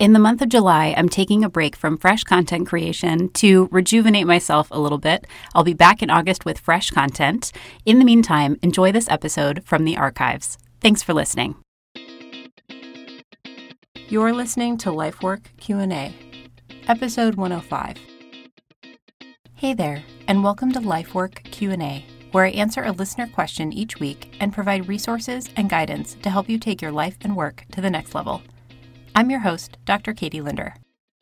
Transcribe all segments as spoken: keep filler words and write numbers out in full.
In the month of July, I'm taking a break from fresh content creation to rejuvenate myself a little bit. I'll be back in August with fresh content. In the meantime, enjoy this episode from the archives. Thanks for listening. You're listening to LifeWork Q and A, episode one oh five. Hey there, and welcome to LifeWork Q and A, where I answer a listener question each week and provide resources and guidance to help you take your life and work to the next level. I'm your host, Doctor Katie Linder.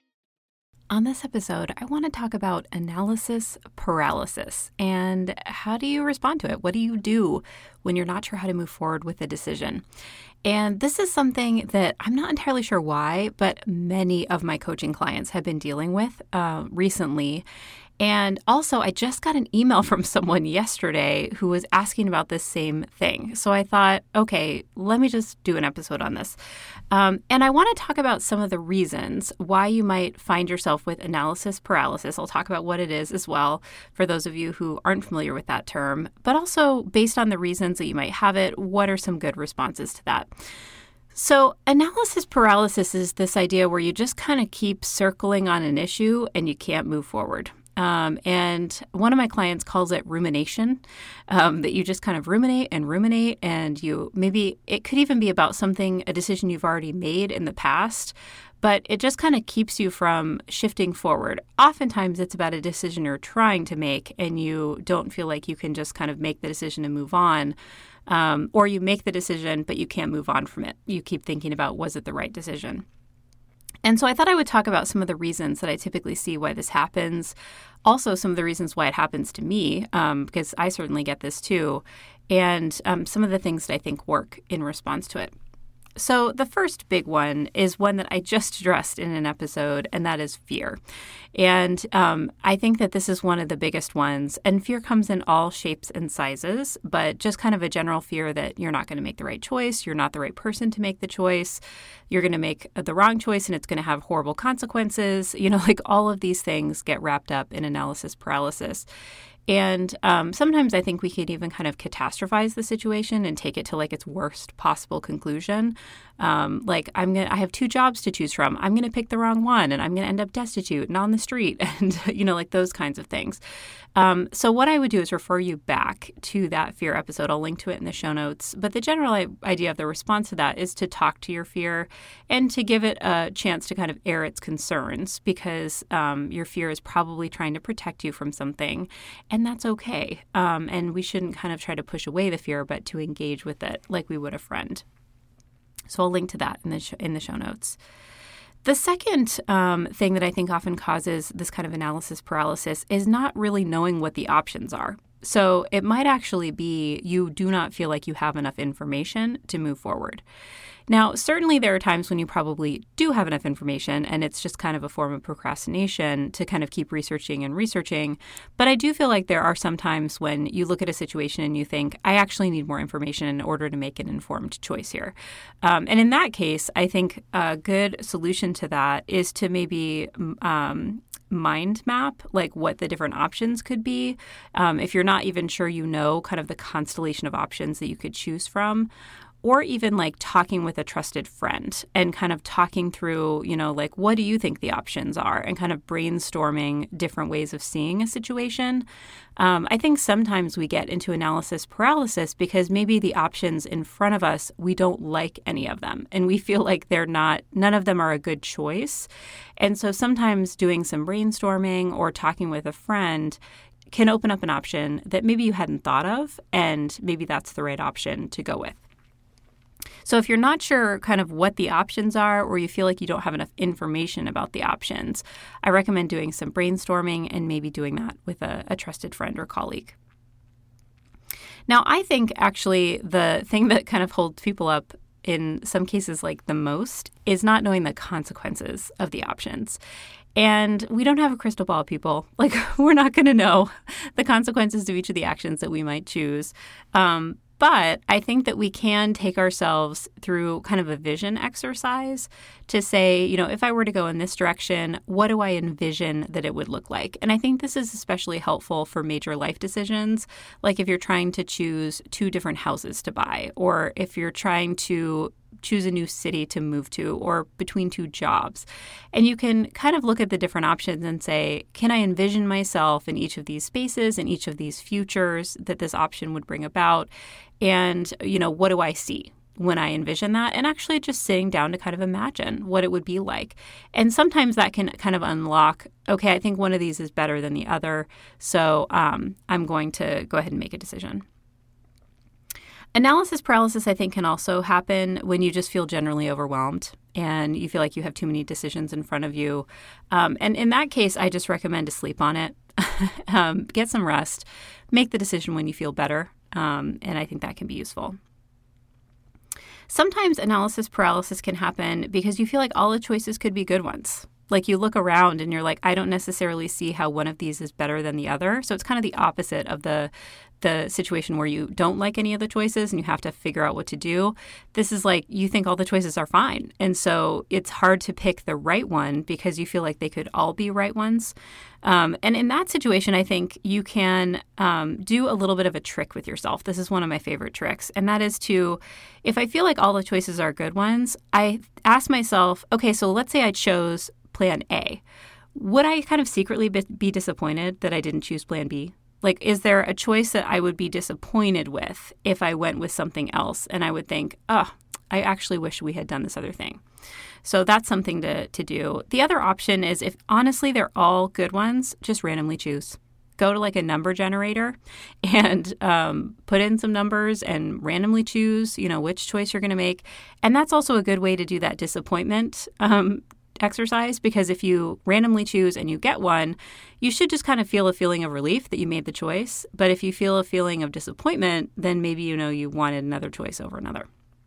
On this episode, I want to talk about analysis paralysis and how do you respond to it? What do you do when you're not sure how to move forward with a decision? And this is something that I'm not entirely sure why, but many of my coaching clients have been dealing with uh, recently. And also, I just got an email from someone yesterday who was asking about this same thing. So I thought, okay, let me just do an episode on this. Um, and I want to talk about some of the reasons why you might find yourself with analysis paralysis. I'll talk about what it is as well for those of you who aren't familiar with that term, but also based on the reasons that you might have it, what are some good responses to that? So analysis paralysis is this idea where you just kind of keep circling on an issue and you can't move forward. Um, and one of my clients calls it rumination, um, that you just kind of ruminate and ruminate, and you maybe it could even be about something, a decision you've already made in the past, but it just kind of keeps you from shifting forward. Oftentimes it's about a decision you're trying to make and you don't feel like you can just kind of make the decision and move on. Um, or you make the decision, but you can't move on from it. You keep thinking about, was it the right decision? And so I thought I would talk about some of the reasons that I typically see why this happens. Also, some of the reasons why it happens to me, um, because I certainly get this too, and um, some of the things that I think work in response to it. So the first big one is one that I just addressed in an episode, and that is fear. And um, I think that this is one of the biggest ones. And fear comes in all shapes and sizes, but just kind of a general fear that you're not going to make the right choice, you're not the right person to make the choice, you're going to make the wrong choice and it's going to have horrible consequences. You know, like all of these things get wrapped up in analysis paralysis. And um, sometimes I think we could even kind of catastrophize the situation and take it to like its worst possible conclusion. Um, like I'm gonna, I have two jobs to choose from. I'm going to pick the wrong one, and I'm going to end up destitute and on the street, and you know, like those kinds of things. Um, so what I would do is refer you back to that fear episode. I'll link to it in the show notes. But the general idea of the response to that is to talk to your fear and to give it a chance to kind of air its concerns, because um, your fear is probably trying to protect you from something. And that's okay. Um, and we shouldn't kind of try to push away the fear, but to engage with it like we would a friend. So I'll link to that in the sh- in the show notes. The second um, thing that I think often causes this kind of analysis paralysis is not really knowing what the options are. So it might actually be you do not feel like you have enough information to move forward. Now, certainly there are times when you probably do have enough information and it's just kind of a form of procrastination to kind of keep researching and researching. But I do feel like there are some times when you look at a situation and you think, I actually need more information in order to make an informed choice here. Um, and in that case, I think a good solution to that is to maybe um, mind map like what the different options could be. Um, if you're not even sure you know kind of the constellation of options that you could choose from, or even like talking with a trusted friend and kind of talking through, you know, like, what do you think the options are, and kind of brainstorming different ways of seeing a situation. Um, I think sometimes we get into analysis paralysis because maybe the options in front of us, we don't like any of them and we feel like they're not, none of them are a good choice. And so sometimes doing some brainstorming or talking with a friend can open up an option that maybe you hadn't thought of, and maybe that's the right option to go with. So if you're not sure kind of what the options are, or you feel like you don't have enough information about the options, I recommend doing some brainstorming and maybe doing that with a, a trusted friend or colleague. Now, I think actually the thing that kind of holds people up in some cases like the most is not knowing the consequences of the options. And we don't have a crystal ball, people. Like, we're not going to know the consequences of each of the actions that we might choose. Um, But I think that we can take ourselves through kind of a vision exercise to say, you know, if I were to go in this direction, what do I envision that it would look like? And I think this is especially helpful for major life decisions, like if you're trying to choose two different houses to buy, or if you're trying to choose a new city to move to or between two jobs. And you can kind of look at the different options and say, can I envision myself in each of these spaces and each of these futures that this option would bring about? And, you know, what do I see when I envision that? And actually just sitting down to kind of imagine what it would be like. And sometimes that can kind of unlock, okay, I think one of these is better than the other. So um, I'm going to go ahead and make a decision. Analysis paralysis, I think, can also happen when you just feel generally overwhelmed and you feel like you have too many decisions in front of you. Um, and in that case, I just recommend to sleep on it, um, get some rest, make the decision when you feel better. Um, and I think that can be useful. Sometimes analysis paralysis can happen because you feel like all the choices could be good ones. Like you look around and you're like, I don't necessarily see how one of these is better than the other. So it's kind of the opposite of the the situation where you don't like any of the choices and you have to figure out what to do. This is like you think all the choices are fine. And so it's hard to pick the right one because you feel like they could all be right ones. Um, and in that situation, I think you can um, do a little bit of a trick with yourself. This is one of my favorite tricks. And that is to, if I feel like all the choices are good ones, I ask myself, okay, so let's say I chose plan A. Would I kind of secretly be disappointed that I didn't choose plan B? Like, is there a choice that I would be disappointed with if I went with something else and I would think, oh, I actually wish we had done this other thing. So that's something to, to do. The other option is if honestly they're all good ones, just randomly choose. Go to like a number generator and um, put in some numbers and randomly choose, you know, which choice you're going to make. And that's also a good way to do that disappointment um exercise, because if you randomly choose and you get one, you should just kind of feel a feeling of relief that you made the choice. But if you feel a feeling of disappointment, then maybe you know you wanted another choice over another.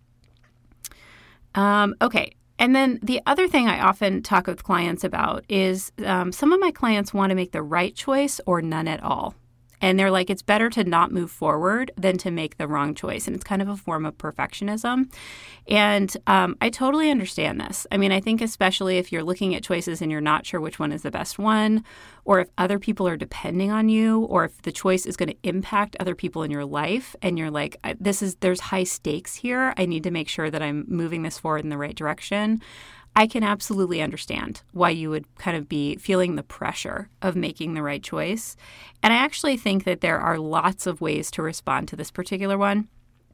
Um, okay. And then the other thing I often talk with clients about is um, some of my clients want to make the right choice or none at all. And they're like, it's better to not move forward than to make the wrong choice. And it's kind of a form of perfectionism. And um, I totally understand this. I mean, I think especially if you're looking at choices and you're not sure which one is the best one, or if other people are depending on you, or if the choice is going to impact other people in your life, and you're like, this is, there's high stakes here. I need to make sure that I'm moving this forward in the right direction. I can absolutely understand why you would kind of be feeling the pressure of making the right choice. And I actually think that there are lots of ways to respond to this particular one.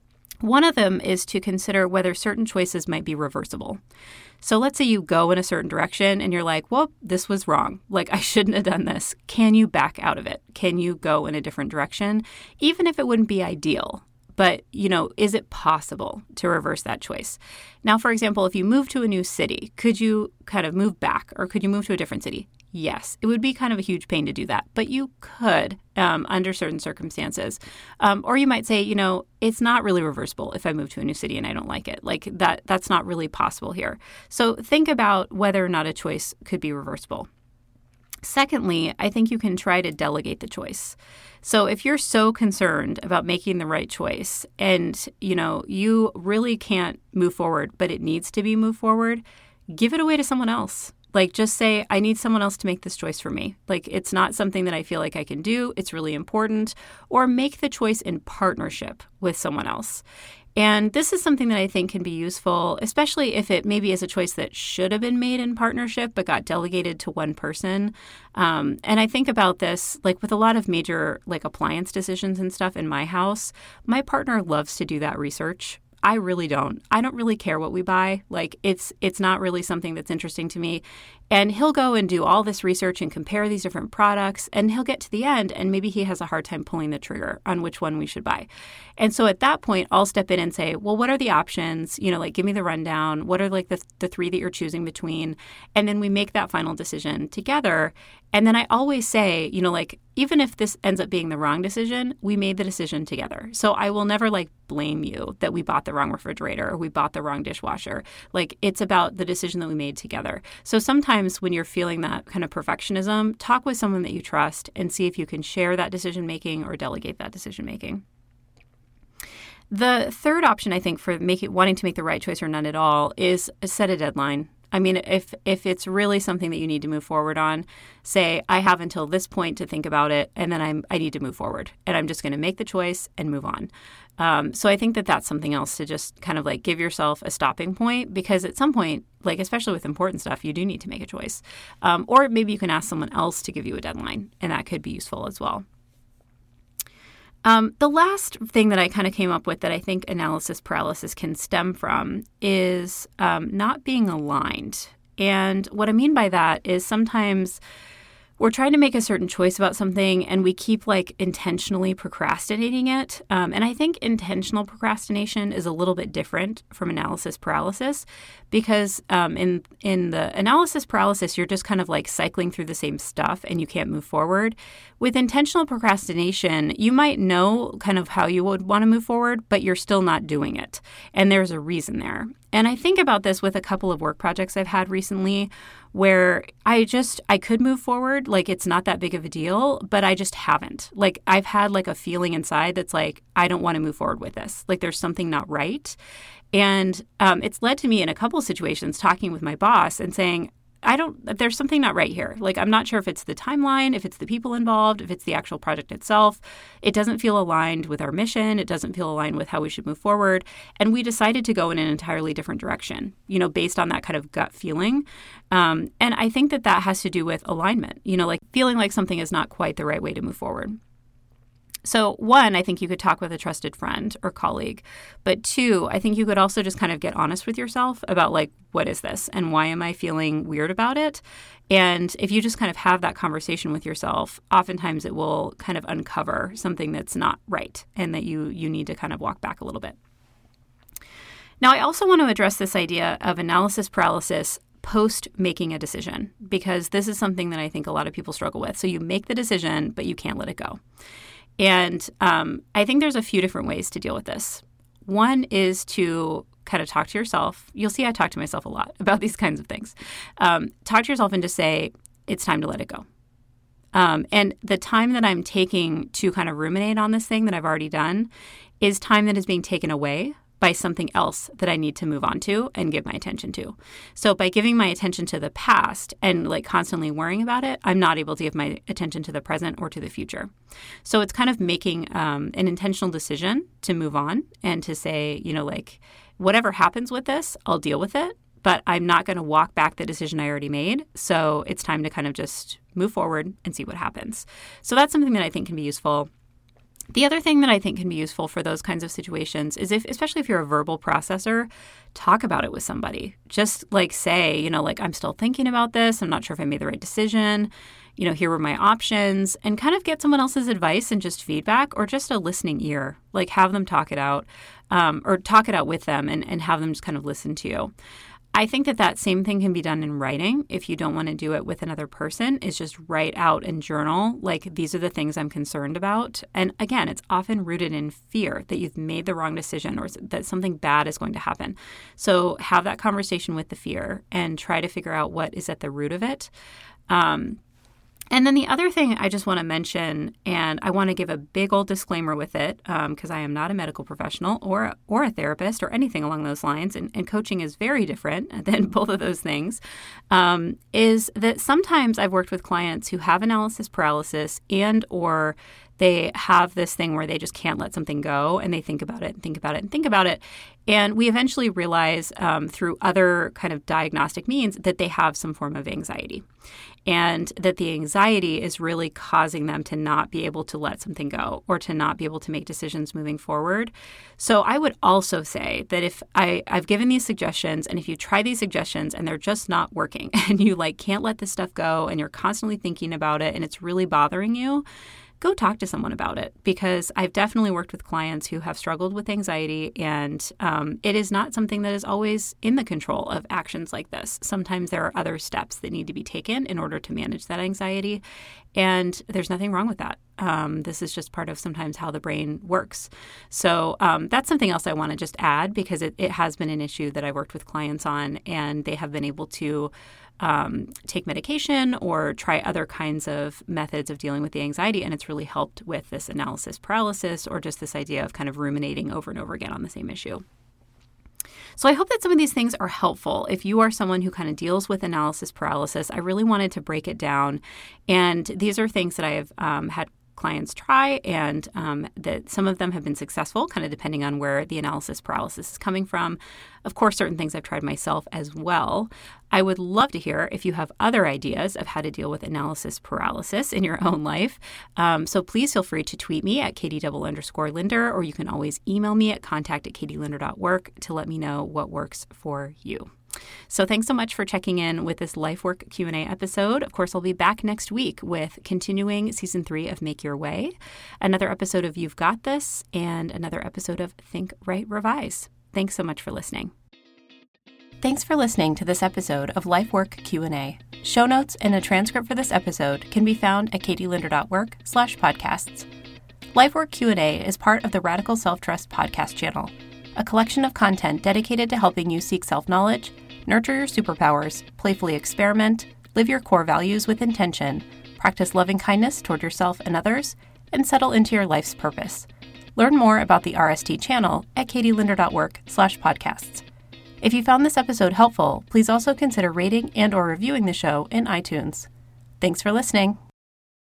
One of them is to consider whether certain choices might be reversible. So let's say you go in a certain direction and you're like, well, this was wrong. Like, I shouldn't have done this. Can you back out of it? Can you go in a different direction? Even if it wouldn't be ideal. But, you know, is it possible to reverse that choice? Now, for example, if you move to a new city, could you kind of move back or could you move to a different city? Yes, it would be kind of a huge pain to do that, but you could um, under certain circumstances. Um, or you might say, you know, it's not really reversible if I move to a new city and I don't like it. Like that, that's not really possible here. So think about whether or not a choice could be reversible. Secondly, I think you can try to delegate the choice. So if you're so concerned about making the right choice and, you know, you really can't move forward, but it needs to be moved forward, give it away to someone else. Like, just say, I need someone else to make this choice for me. Like, it's not something that I feel like I can do. It's really important. Or make the choice in partnership with someone else. And this is something that I think can be useful, especially if it maybe is a choice that should have been made in partnership but got delegated to one person. Um, and I think about this like with a lot of major like appliance decisions and stuff in my house. My partner loves to do that research. I really don't. I don't really care what we buy. Like it's it's not really something that's interesting to me. And he'll go and do all this research and compare these different products, and he'll get to the end and maybe he has a hard time pulling the trigger on which one we should buy. And so at that point, I'll step in and say, well, what are the options? You know, like give me the rundown. What are like the, the three that you're choosing between? And then we make that final decision together. And then I always say, you know, like, even if this ends up being the wrong decision, we made the decision together. So I will never like blame you that we bought the wrong refrigerator or we bought the wrong dishwasher. Like it's about the decision that we made together. So sometimes when you're feeling that kind of perfectionism, talk with someone that you trust and see if you can share that decision making or delegate that decision making. The third option, I think, for make it, wanting to make the right choice or none at all is set a deadline. I mean, if if it's really something that you need to move forward on, say, I have until this point to think about it, and then I'm I need to move forward, and I'm just going to make the choice and move on. Um, so I think that that's something else to just kind of like give yourself a stopping point, because at some point, like especially with important stuff, you do need to make a choice. Um, or maybe you can ask someone else to give you a deadline, and that could be useful as well. Um, the last thing that I kind of came up with that I think analysis paralysis can stem from is um, not being aligned. And what I mean by that is sometimes we're trying to make a certain choice about something and we keep like intentionally procrastinating it. Um, and I think intentional procrastination is a little bit different from analysis paralysis, because um, in in the analysis paralysis, you're just kind of like cycling through the same stuff and you can't move forward. With intentional procrastination, you might know kind of how you would want to move forward, but you're still not doing it. And there's a reason there. And I think about this with a couple of work projects I've had recently where I just, I could move forward. Like it's not that big of a deal, but I just haven't. Like I've had like a feeling inside that's like, I don't want to move forward with this. Like there's something not right. And um, it's led to me in a couple of situations talking with my boss and saying, I don't, there's something not right here. Like, I'm not sure if it's the timeline, if it's the people involved, if it's the actual project itself. It doesn't feel aligned with our mission. It doesn't feel aligned with how we should move forward. And we decided to go in an entirely different direction, you know, based on that kind of gut feeling. Um, and I think that that has to do with alignment, you know, like feeling like something is not quite the right way to move forward. So one, I think you could talk with a trusted friend or colleague. But two, I think you could also just kind of get honest with yourself about like, what is this and why am I feeling weird about it? And if you just kind of have that conversation with yourself, oftentimes it will kind of uncover something that's not right and that you you need to kind of walk back a little bit. Now, I also want to address this idea of analysis paralysis post making a decision, because this is something that I think a lot of people struggle with. So you make the decision, but you can't let it go. And um, I think there's a few different ways to deal with this. One is to kind of talk to yourself. You'll see I talk to myself a lot about these kinds of things. Um, talk to yourself and just say, it's time to let it go. Um, and the time that I'm taking to kind of ruminate on this thing that I've already done is time that is being taken away by something else that I need to move on to and give my attention to. So by giving my attention to the past and like constantly worrying about it, I'm not able to give my attention to the present or to the future. So it's kind of making um, an intentional decision to move on and to say, you know, like whatever happens with this, I'll deal with it, but I'm not going to walk back the decision I already made. So it's time to kind of just move forward and see what happens. So that's something that I think can be useful. The other thing that I think can be useful for those kinds of situations is if, especially if you're a verbal processor, talk about it with somebody. Just like say, you know, like I'm still thinking about this. I'm not sure if I made the right decision. You know, here were my options, and kind of get someone else's advice and just feedback, or just a listening ear. Like have them talk it out um, or talk it out with them and, and have them just kind of listen to you. I think that that same thing can be done in writing. If you don't want to do it with another person, is just write out and journal, like, these are the things I'm concerned about. And again, it's often rooted in fear that you've made the wrong decision or that something bad is going to happen. So have that conversation with the fear and try to figure out what is at the root of it. Um, And then the other thing I just want to mention, and I want to give a big old disclaimer with it, because um, I am not a medical professional or or a therapist or anything along those lines, and, and coaching is very different than both of those things, um, is that sometimes I've worked with clients who have analysis paralysis and or they have this thing where they just can't let something go, and they think about it and think about it and think about it. And we eventually realize um, through other kind of diagnostic means that they have some form of anxiety, and that the anxiety is really causing them to not be able to let something go or to not be able to make decisions moving forward. So I would also say that if I, I've given these suggestions, and if you try these suggestions and they're just not working and you like can't let this stuff go and you're constantly thinking about it and it's really bothering you, go talk to someone about it, because I've definitely worked with clients who have struggled with anxiety, and um, it is not something that is always in the control of actions like this. Sometimes there are other steps that need to be taken in order to manage that anxiety, and there's nothing wrong with that. Um, this is just part of sometimes how the brain works. So um, that's something else I want to just add, because it, it has been an issue that I've worked with clients on, and they have been able to Um, take medication or try other kinds of methods of dealing with the anxiety. And it's really helped with this analysis paralysis, or just this idea of kind of ruminating over and over again on the same issue. So I hope that some of these things are helpful. If you are someone who kind of deals with analysis paralysis, I really wanted to break it down. And these are things that I have um, had clients try, and um, that some of them have been successful, kind of depending on where the analysis paralysis is coming from. Of course, certain things I've tried myself as well. I would love to hear if you have other ideas of how to deal with analysis paralysis in your own life. Um, so please feel free to tweet me at Katie double underscore Linder, or you can always email me at contact at katie linder dot work to let me know what works for you. So thanks so much for checking in with this LifeWork Q and A episode. Of course, I'll be back next week with continuing season three of Make Your Way, another episode of You've Got This, and another episode of Think, Write, Revise. Thanks so much for listening. Thanks for listening to this episode of LifeWork Q and A. Show notes and a transcript for this episode can be found at katie linder dot work slash podcasts. LifeWork Q and A is part of the Radical Self-Trust podcast channel, a collection of content dedicated to helping you seek self-knowledge, nurture your superpowers, playfully experiment, live your core values with intention, practice loving kindness toward yourself and others, and settle into your life's purpose. Learn more about the R S T channel at katie linder dot work slash podcasts. If you found this episode helpful, please also consider rating and or reviewing the show in iTunes. Thanks for listening.